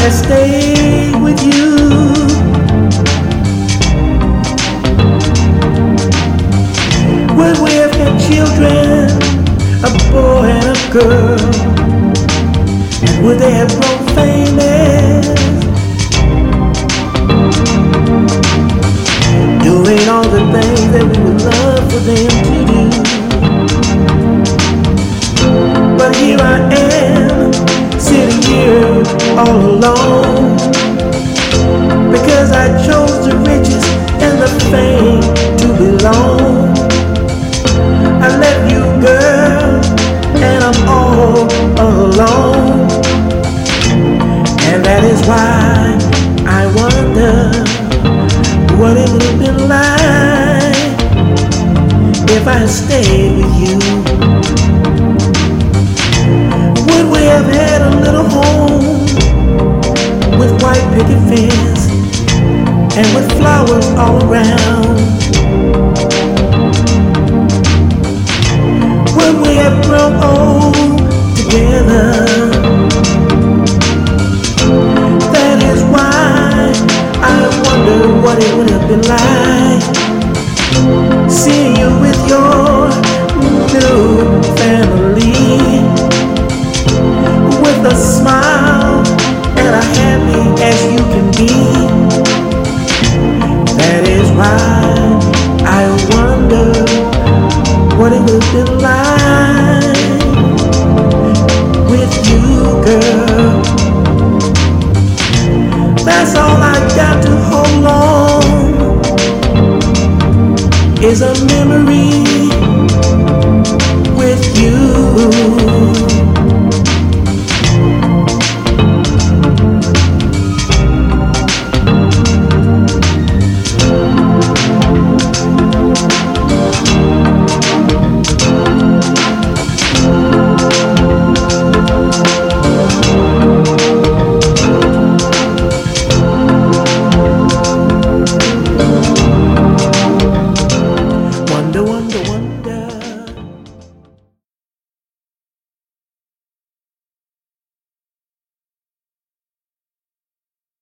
I stay with you. Would we have had children, a boy and a girl? And would they have grown famous, doing all the things that we would love for them to do? But here I am, sitting here all alone, because I chose the riches and the fame to belong. I left you, girl, and I'm all alone. And that is why I wonder what it would have been like if I stayed with you. Would we have had a little home with white picket fence and with flowers all around? Would we have grown old together? That is why I wonder what it would have been like seeing you with your new family, with a smile and a happy as you can be. That is why I wonder what it would have been like with you, girl. That's all I got to hold on, is a memory with you. Wonder, wonder, wonder.